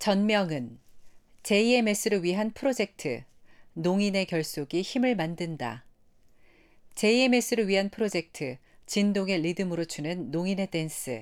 전명은 JMS를 위한 프로젝트 농인의 결속이 힘을 만든다. JMS를 위한 프로젝트 진동의 리듬으로 추는 농인의 댄스.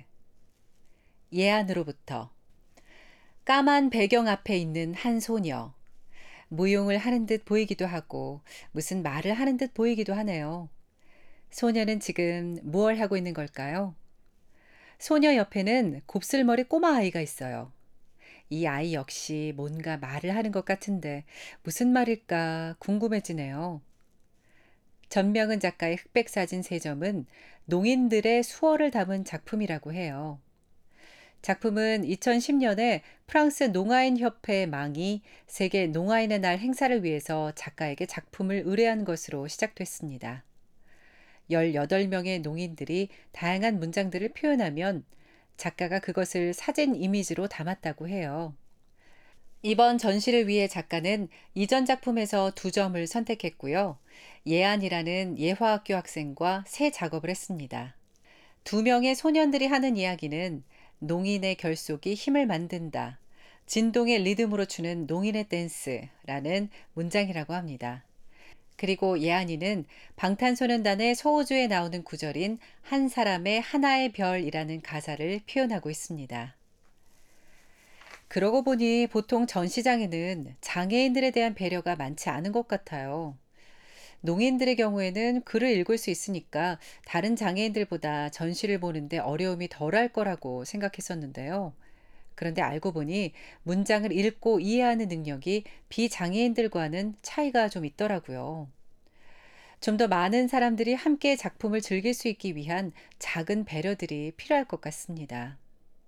예안으로부터 까만 배경 앞에 있는 한 소녀. 무용을 하는 듯 보이기도 하고 무슨 말을 하는 듯 보이기도 하네요. 소녀는 지금 무얼 하고 있는 걸까요? 소녀 옆에는 곱슬머리 꼬마 아이가 있어요. 이 아이 역시 뭔가 말을 하는 것 같은데 무슨 말일까 궁금해지네요. 전명은 작가의 흑백사진 3점은 농인들의 수어를 담은 작품이라고 해요. 작품은 2010년에 프랑스 농아인 협회 망이 세계 농아인의 날 행사를 위해서 작가에게 작품을 의뢰한 것으로 시작됐습니다. 18명의 농인들이 다양한 문장들을 표현하면 작가가 그것을 사진 이미지로 담았다고 해요. 이번 전시를 위해 작가는 이전 작품에서 2점을 선택했고요. 예안이라는 예화학교 학생과 새 작업을 했습니다. 2명의 소년들이 하는 이야기는 농인의 결속이 힘을 만든다. 진동의 리듬으로 추는 농인의 댄스라는 문장이라고 합니다. 그리고 예안이는 방탄소년단의 소우주에 나오는 구절인 한 사람의 하나의 별이라는 가사를 표현하고 있습니다. 그러고 보니 보통 전시장에는 장애인들에 대한 배려가 많지 않은 것 같아요. 농인들의 경우에는 글을 읽을 수 있으니까 다른 장애인들보다 전시를 보는데 어려움이 덜할 거라고 생각했었는데요. 그런데 알고 보니 문장을 읽고 이해하는 능력이 비장애인들과는 차이가 좀 있더라고요. 좀 더 많은 사람들이 함께 작품을 즐길 수 있기 위한 작은 배려들이 필요할 것 같습니다.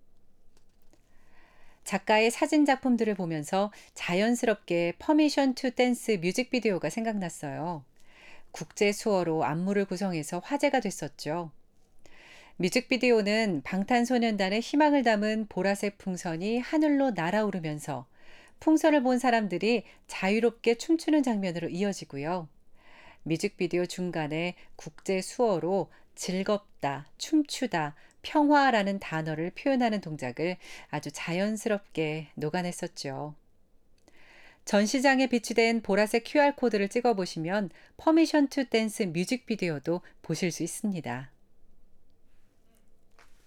작가의 사진 작품들을 보면서 자연스럽게 퍼미션 투 댄스 뮤직비디오가 생각났어요. 국제 수어로 안무를 구성해서 화제가 됐었죠. 뮤직비디오는 방탄소년단의 희망을 담은 보라색 풍선이 하늘로 날아오르면서 풍선을 본 사람들이 자유롭게 춤추는 장면으로 이어지고요. 뮤직비디오 중간에 국제 수어로 즐겁다, 춤추다, 평화라는 단어를 표현하는 동작을 아주 자연스럽게 녹아냈었죠. 전시장에 비치된 보라색 QR코드를 찍어보시면 퍼미션 투 댄스 뮤직비디오도 보실 수 있습니다.